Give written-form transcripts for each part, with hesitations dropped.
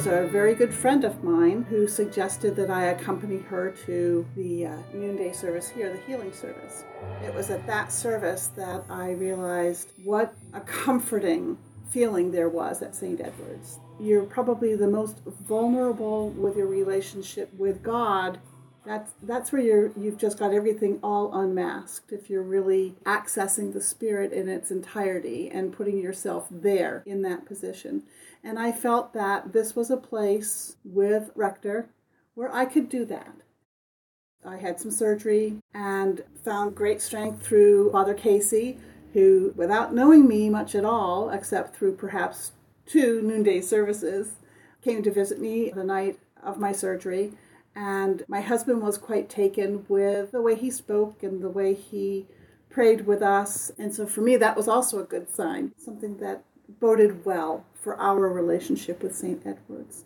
was a very good friend of mine who suggested that I accompany her to the noonday service here, the healing service. It was at that service that I realized what a comforting feeling there was at St. Edward's. You're probably the most vulnerable with your relationship with God. That's where you've just got everything all unmasked, if you're really accessing the Spirit in its entirety and putting yourself there in that position. And I felt that this was a place with Rector where I could do that. I had some surgery and found great strength through Father Casey, who, without knowing me much at all, except through perhaps 2 noonday services, came to visit me the night of my surgery. And my husband was quite taken with the way he spoke and the way he prayed with us. And so for me, that was also a good sign, something that boded well for our relationship with St. Edward's.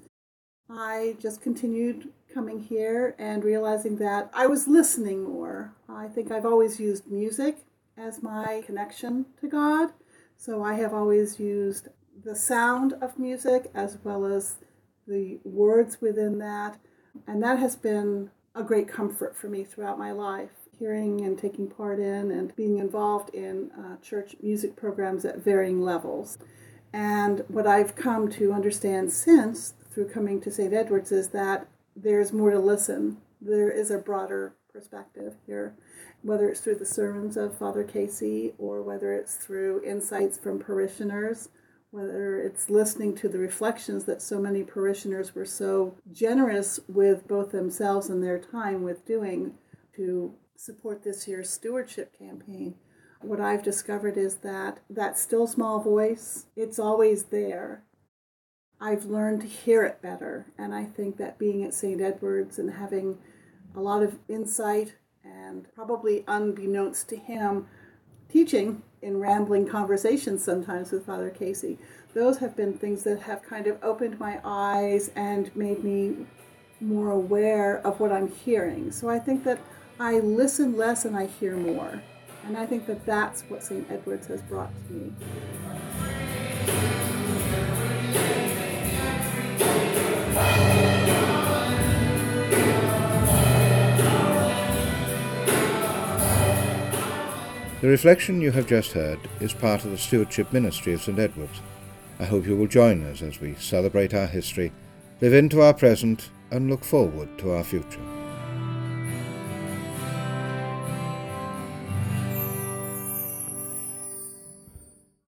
I just continued coming here and realizing that I was listening more. I think I've always used music as my connection to God. So I have always used the sound of music as well as the words within that. And that has been a great comfort for me throughout my life, hearing and taking part in and being involved in church music programs at varying levels. And what I've come to understand since, through coming to St. Edward's, is that there's more to listen. There is a broader perspective here, whether it's through the sermons of Father Casey or whether it's through insights from parishioners, whether it's listening to the reflections that so many parishioners were so generous with both themselves and their time with doing to support this year's stewardship campaign. What I've discovered is that still small voice, it's always there. I've learned to hear it better, and I think that being at St. Edward's and having a lot of insight and probably unbeknownst to him, teaching in rambling conversations sometimes with Father Casey, those have been things that have kind of opened my eyes and made me more aware of what I'm hearing. So I think that I listen less and I hear more. And I think that that's what St. Edward's has brought to me. The reflection you have just heard is part of the stewardship ministry of St. Edward's. I hope you will join us as we celebrate our history, live into our present, and look forward to our future.